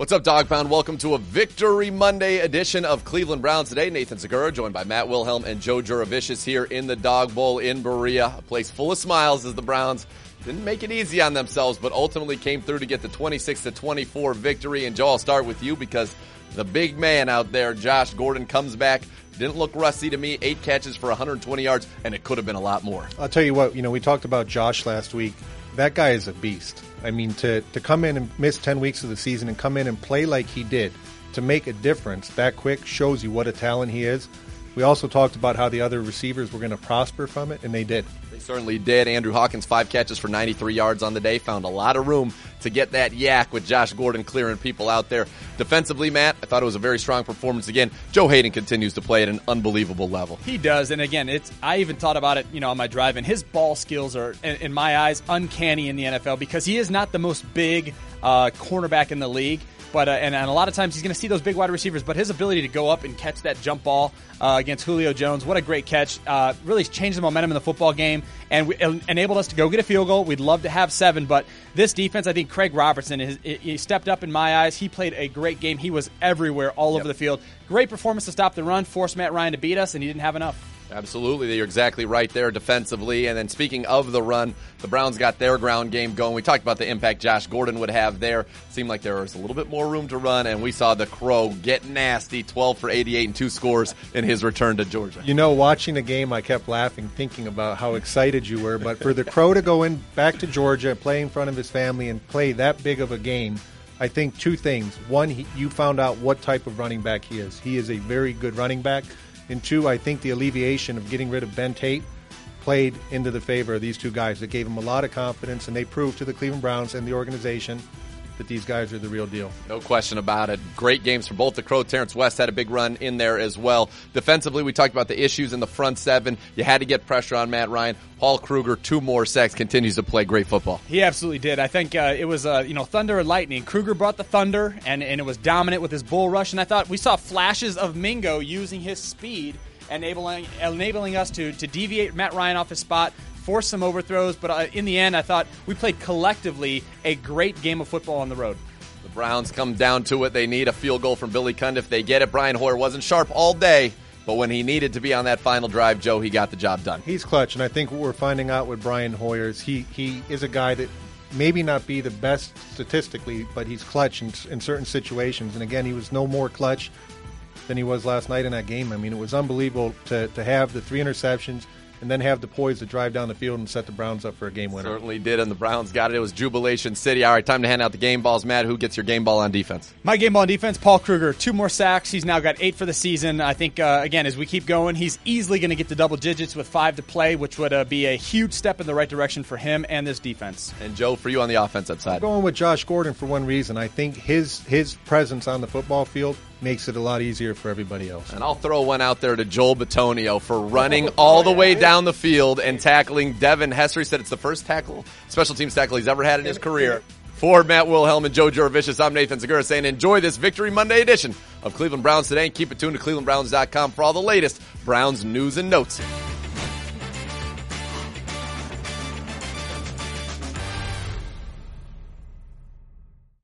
What's up, Dog Pound? Welcome to a Victory Monday edition of Cleveland Browns Today. Nathan Segura, joined by Matt Wilhelm and Joe Juravicius here in the Dog Bowl in Berea. A place full of smiles as the Browns didn't make it easy on themselves, but ultimately came through to get the 26-24 victory. And Joe, I'll start with you because the big man out there, Josh Gordon, comes back. Didn't look rusty to me. 8 catches for 120 yards, and it could have been a lot more. I'll tell you what, we talked about Josh last week. That guy is a beast. I mean, to come in and miss 10 weeks of the season and come in and play like he did, to make a difference that quick, shows you what a talent he is. We also talked about how the other receivers were going to prosper from it, and they did. They certainly did. Andrew Hawkins, 5 catches for 93 yards on the day. Found a lot of room to get that yak with Josh Gordon clearing people out there. Defensively, Matt, I thought it was a very strong performance again. Joe Hayden continues to play at an unbelievable level. He does, and again, I even thought about it, on my drive, and his ball skills are, in my eyes, uncanny in the NFL because he is not the most big cornerback in the league. But and a lot of times he's going to see those big wide receivers, but his ability to go up and catch that jump ball against Julio Jones, what a great catch. Really changed the momentum in the football game and enabled us to go get a field goal. We'd love to have 7, but this defense, I think Craig Robertson, he stepped up in my eyes. He played a great game. He was everywhere, all over the field. Great performance to stop the run, forced Matt Ryan to beat us, and he didn't have enough. Absolutely. You're exactly right there defensively. And then speaking of the run, the Browns got their ground game going. We talked about the impact Josh Gordon would have there. Seemed like there was a little bit more room to run, and we saw the Crow get nasty, 12 for 88 and 2 scores in his return to Georgia. Watching the game, I kept laughing, thinking about how excited you were. But for the Crow to go back to Georgia, play in front of his family, and play that big of a game, I think 2 things. One, you found out what type of running back he is. He is a very good running back. And 2, I think the alleviation of getting rid of Ben Tate played into the favor of these 2 guys. That gave them a lot of confidence, and they proved to the Cleveland Browns and the organization that these guys are the real deal. No question about it. Great games for both the Crow. Terrence West had a big run in there as well. Defensively, we talked about the issues in the front 7. You had to get pressure on Matt Ryan. Paul Kruger, 2 more sacks, continues to play great football. He absolutely did. I think it was thunder and lightning. Kruger brought the thunder, and it was dominant with his bull rush. And I thought we saw flashes of Mingo using his speed, enabling us to deviate Matt Ryan off his spot, force some overthrows, but in the end, I thought we played collectively a great game of football on the road. The Browns come down to it. They need a field goal from Billy Cundiff. They get it. Brian Hoyer wasn't sharp all day, but when he needed to be on that final drive, Joe, he got the job done. He's clutch, and I think what we're finding out with Brian Hoyer is he is a guy that maybe not be the best statistically, but he's clutch in certain situations. And again, he was no more clutch than he was last night in that game. I mean, it was unbelievable to have the 3 interceptions and then have the poise to drive down the field and set the Browns up for a game winner. Certainly did, and the Browns got it. It was Jubilation City. All right, time to hand out the game balls. Matt, who gets your game ball on defense? My game ball on defense, Paul Kruger, 2 more sacks. He's now got 8 for the season. I think, again, as we keep going, he's easily going to get to double digits with 5 to play, which would be a huge step in the right direction for him and this defense. And Joe, for you on the offensive side? I'm going with Josh Gordon for one reason. I think his presence on the football field makes it a lot easier for everybody else. And I'll throw one out there to Joel Bitonio for running all the way down the field and tackling Devin Hester. He said it's the first special teams tackle he's ever had in his career. For Matt Wilhelm and Joe Juravicius, I'm Nathan Segura saying enjoy this Victory Monday edition of Cleveland Browns Today, and keep it tuned to clevelandbrowns.com for all the latest Browns news and notes.